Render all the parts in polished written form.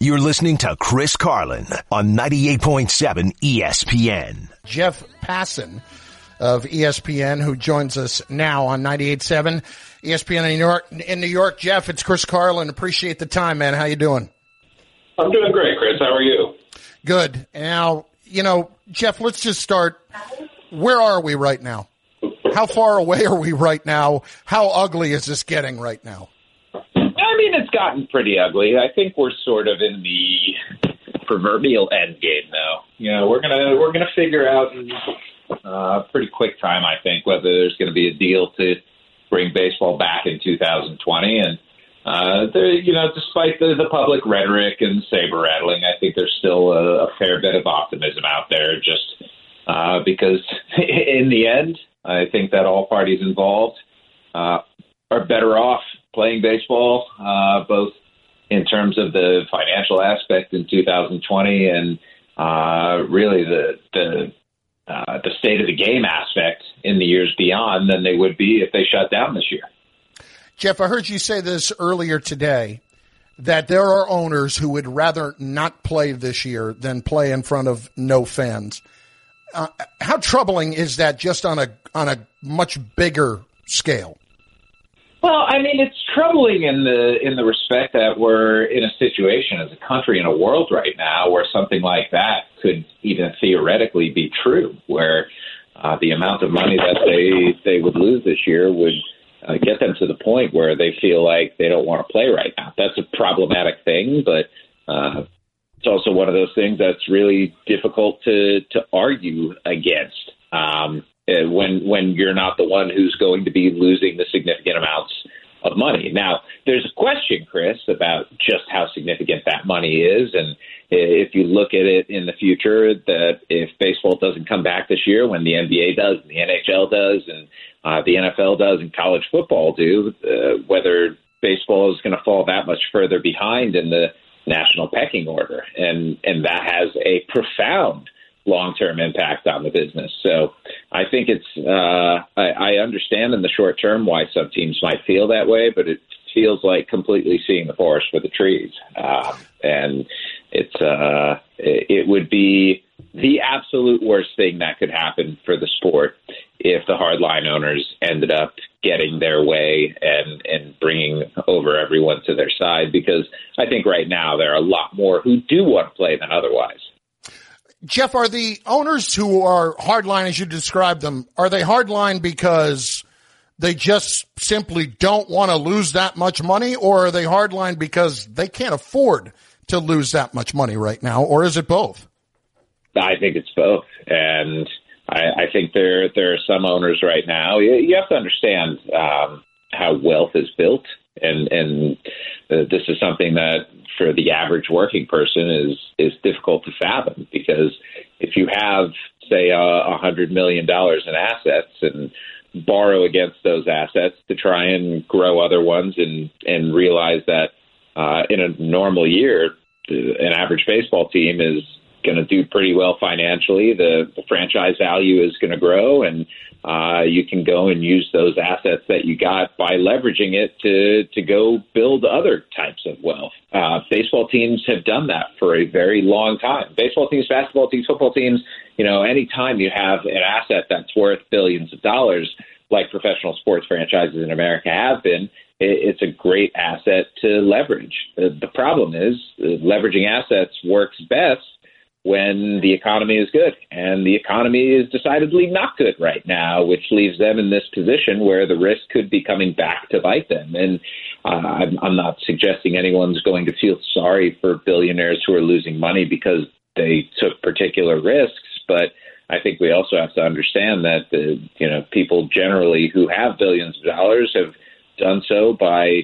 You're listening to Chris Carlin on 98.7 ESPN. Jeff Passan of ESPN, who joins us now on 98.7 ESPN in New York. Jeff, it's Chris Carlin. Appreciate the time, man. How you doing? I'm doing great, Chris. How are you? Good. Now, Jeff, let's just start. Where are we right now? How far away are we right now? How ugly is this getting right now? I mean, it's gotten pretty ugly. I think we're sort of in the proverbial end game now. We're gonna figure out in pretty quick time, I think, whether there's going to be a deal to bring baseball back in 2020. And despite the public rhetoric and saber rattling, I think there's still a fair bit of optimism out there. Just because in the end, I think that all parties involved are better off playing baseball, both in terms of the financial aspect in 2020 and really the state of the game aspect in the years beyond than they would be if they shut down this year. Jeff, I heard you say this earlier today, that there are owners who would rather not play this year than play in front of no fans. How troubling is that just on a much bigger scale? Well, I mean, it's troubling in the respect that we're in a situation as a country and a world right now where something like that could even theoretically be true, where the amount of money that they would lose this year would get them to the point where they feel like they don't want to play right now. That's a problematic thing, but it's also one of those things that's really difficult to argue against. When you're not the one who's going to be losing the significant amounts of money. Now, there's a question, Chris, about just how significant that money is. And if you look at it in the future, that if baseball doesn't come back this year, when the NBA does, and the NHL does, and the NFL does, and college football do, whether baseball is going to fall that much further behind in the national pecking order. And that has a profound long-term impact on the business. So I think it's I understand in the short term why some teams might feel that way, but it feels like completely seeing the forest for the trees. And it would be the absolute worst thing that could happen for the sport if the hardline owners ended up getting their way and bringing over everyone to their side, because I think right now there are a lot more who do want to play than otherwise. Jeff, are the owners who are hardline, as you described them, are they hardline because they just simply don't want to lose that much money, or are they hardline because they can't afford to lose that much money right now, or is it both? I think it's both, and I think there are some owners right now. You have to understand how wealth is built, and this is something that for the average working person is difficult to fathom, because if you have, say, $100 million in assets and borrow against those assets to try and grow other ones and realize that in a normal year, an average baseball team is going to do pretty well financially. The franchise value is going to grow, and you can go and use those assets that you got by leveraging it to go build other types of wealth. Baseball teams have done that for a very long time. Baseball teams, basketball teams, football teams, anytime you have an asset that's worth billions of dollars, like professional sports franchises in America have been, it's a great asset to leverage. The problem is leveraging assets works best when the economy is good, and the economy is decidedly not good right now, which leaves them in this position where the risk could be coming back to bite them. And I'm not suggesting anyone's going to feel sorry for billionaires who are losing money because they took particular risks, but I think we also have to understand that people generally who have billions of dollars have done so by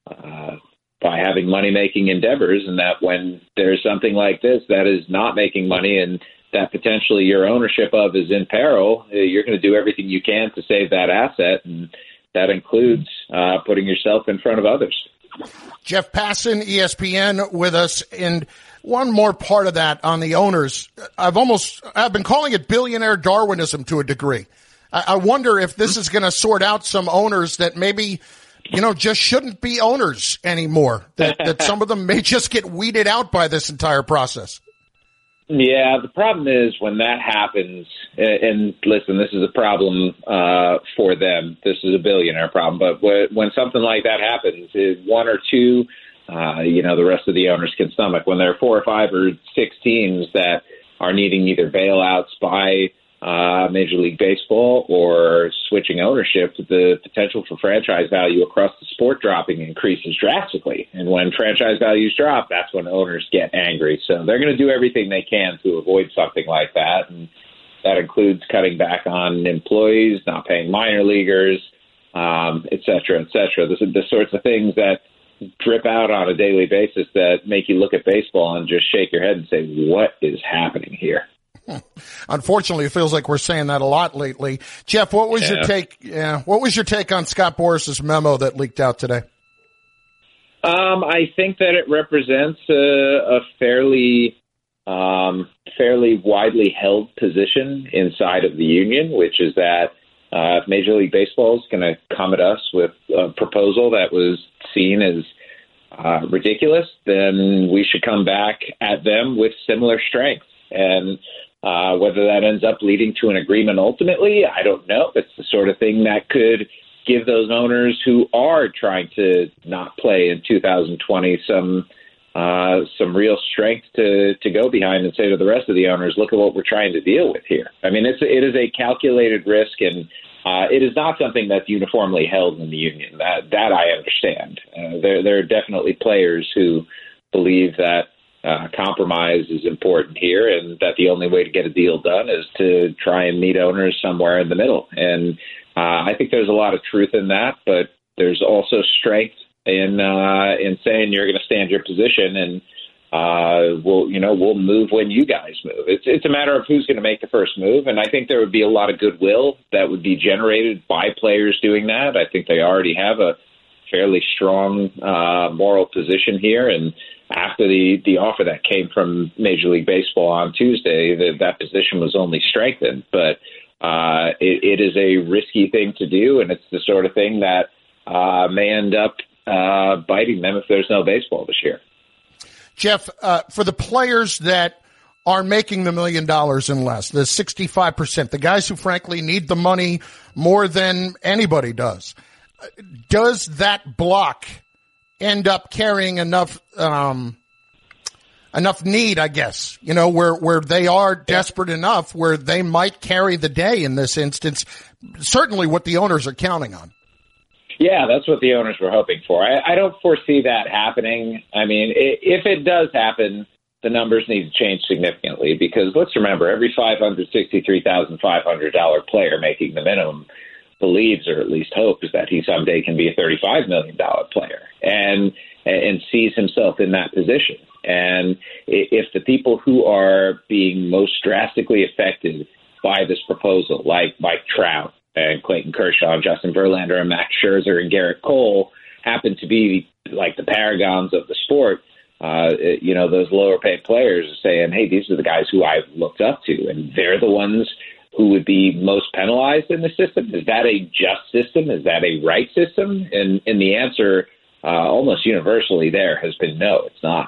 having money-making endeavors, and that when there's something like this that is not making money and that potentially your ownership of is in peril, you're going to do everything you can to save that asset, and that includes putting yourself in front of others. Jeff Passan, ESPN, with us. And one more part of that on the owners. I've been calling it billionaire Darwinism to a degree. I wonder if this is going to sort out some owners that maybe just shouldn't be owners anymore, that some of them may just get weeded out by this entire process. Yeah, the problem is when that happens, and listen, this is a problem for them. This is a billionaire problem. But when something like that happens, one or two, the rest of the owners can stomach. When there are 4 or 5 or 6 teams that are needing either bailouts by Major League Baseball or switching ownership, the potential for franchise value across the sport dropping increases drastically. And when franchise values drop, that's when owners get angry. So they're going to do everything they can to avoid something like that. And that includes cutting back on employees, not paying minor leaguers, et cetera, et cetera. This is the sorts of things that drip out on a daily basis that make you look at baseball and just shake your head and say, what is happening here? Unfortunately, it feels like we're saying that a lot lately. Jeff, what was your take? What was your take on Scott Boras's memo that leaked out today? I think that it represents a fairly widely held position inside of the union, which is that if Major League Baseball is going to come at us with a proposal that was seen as ridiculous, then we should come back at them with similar strength. And whether that ends up leading to an agreement ultimately, I don't know. It's the sort of thing that could give those owners who are trying to not play in 2020 some real strength to go behind and say to the rest of the owners, look at what we're trying to deal with here. I mean, it is a calculated risk, and it is not something that's uniformly held in the union. That I understand. There are definitely players who believe that compromise is important here, and that the only way to get a deal done is to try and meet owners somewhere in the middle. And I think there's a lot of truth in that, but there's also strength in saying you're going to stand your position, and we'll move when you guys move. It's a matter of who's going to make the first move, and I think there would be a lot of goodwill that would be generated by players doing that. I think they already have a fairly strong moral position here, and after the offer that came from Major League Baseball on Tuesday, that position was only strengthened. But it is a risky thing to do, and it's the sort of thing that may end up biting them if there's no baseball this year. Jeff, for the players that are making the $1 million and less, the 65%, the guys who frankly need the money more than anybody does that block end up carrying enough need, I guess, where they are desperate enough where they might carry the day in this instance, certainly what the owners are counting on. Yeah, that's what the owners were hoping for. I don't foresee that happening. I mean, if it does happen, the numbers need to change significantly, because let's remember, every $563,500 player making the minimum believes, or at least hopes, that he someday can be a $35 million player and sees himself in that position. And if the people who are being most drastically affected by this proposal, like Mike Trout and Clayton Kershaw and Justin Verlander and Max Scherzer and Garrett Cole, happen to be like the paragons of the sport, those lower paid players are saying, hey, these are the guys who I've looked up to, and they're the ones who would be most penalized in the system. Is that a just system? Is that a right system? And the answer almost universally there has been no, it's not.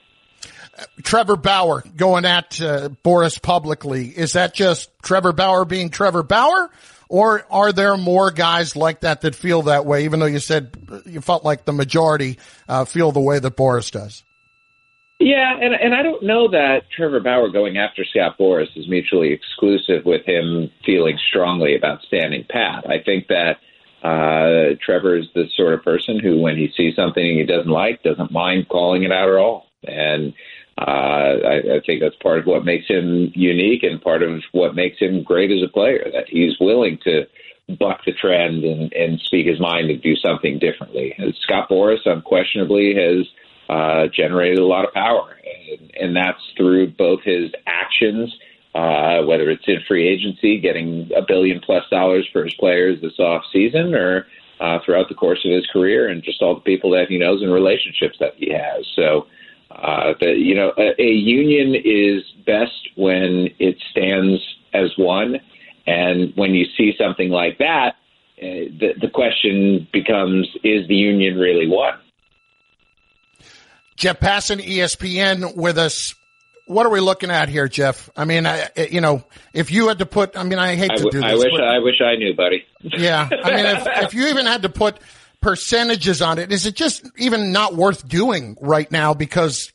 Trevor Bauer going at Boras publicly. Is that just Trevor Bauer being Trevor Bauer? Or are there more guys like that feel that way, even though you said you felt like the majority feel the way that Boras does? Yeah, and I don't know that Trevor Bauer going after Scott Boras is mutually exclusive with him feeling strongly about standing pat. I think that Trevor is the sort of person who, when he sees something he doesn't like, doesn't mind calling it out at all. And I think that's part of what makes him unique and part of what makes him great as a player, that he's willing to buck the trend and speak his mind and do something differently. And Scott Boras unquestionably has generated a lot of power, and that's through both his actions, whether it's in free agency, getting $1 billion+ for his players this off season, or throughout the course of his career, and just all the people that he knows and relationships that he has. So, a union is best when it stands as one, and when you see something like that, the question becomes, is the union really one? Jeff Passan, ESPN, with us. What are we looking at here, Jeff? I mean, if you had to put, I hate to do this. I wish I knew, buddy. Yeah. I mean, if you even had to put percentages on it, is it just even not worth doing right now? Because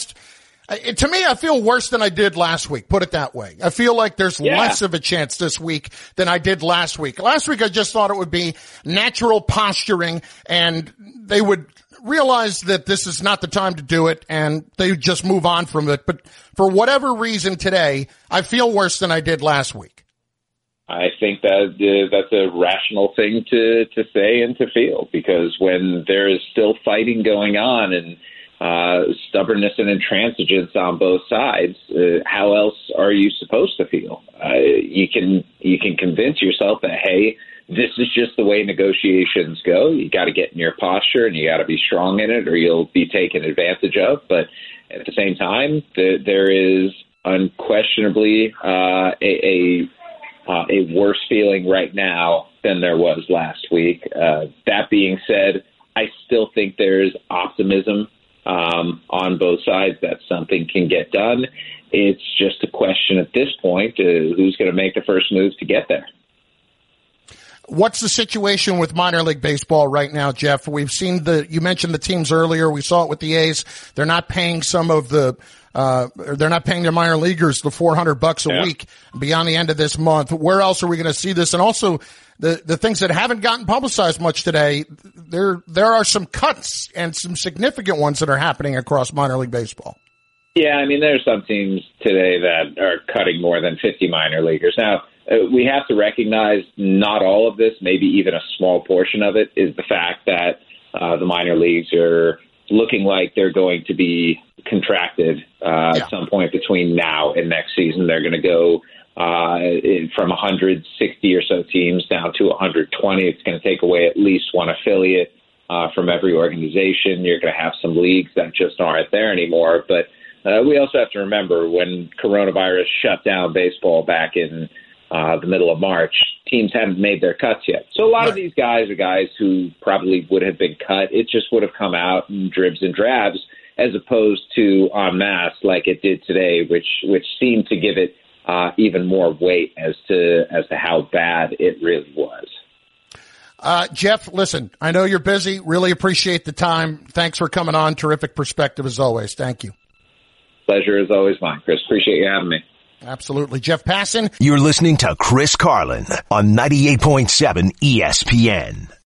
to me, I feel worse than I did last week. Put it that way. I feel like there's less of a chance this week than I did last week. Last week, I just thought it would be natural posturing and they would realize that this is not the time to do it and they just move on from it. But for whatever reason today, I feel worse than I did last week. I think that that's a rational thing to say and to feel, because when there is still fighting going on and stubbornness and intransigence on both sides, how else are you supposed to feel? You can convince yourself that, hey, this is just the way negotiations go. You got to get in your posture and you got to be strong in it or you'll be taken advantage of. But at the same time, there is unquestionably a worse feeling right now than there was last week. That being said, I still think there's optimism on both sides that something can get done. It's just a question at this point, who's going to make the first move to get there. What's the situation with minor league baseball right now, Jeff? We've seen you mentioned the teams earlier. We saw it with the A's. They're not paying they're not paying their minor leaguers the $400 a week beyond the end of this month. Where else are we going to see this? And also the things that haven't gotten publicized much today, there are some cuts and some significant ones that are happening across minor league baseball. Yeah, I mean, there are some teams today that are cutting more than 50 minor leaguers. Now, we have to recognize not all of this, maybe even a small portion of it, is the fact that the minor leagues are looking like they're going to be contracted at some point between now and next season. They're going to go from 160 or so teams down to 120. It's going to take away at least one affiliate from every organization. You're going to have some leagues that just aren't there anymore. But we also have to remember when coronavirus shut down baseball back in the middle of March, teams hadn't made their cuts yet. So a lot of these guys are guys who probably would have been cut. It just would have come out in dribs and drabs as opposed to en masse like it did today, which seemed to give it even more weight as to how bad it really was. Jeff, listen, I know you're busy. Really appreciate the time. Thanks for coming on. Terrific perspective as always. Thank you. Pleasure is always mine, Chris. Appreciate you having me. Absolutely. Jeff Passan. You're listening to Chris Carlin on 98.7 ESPN.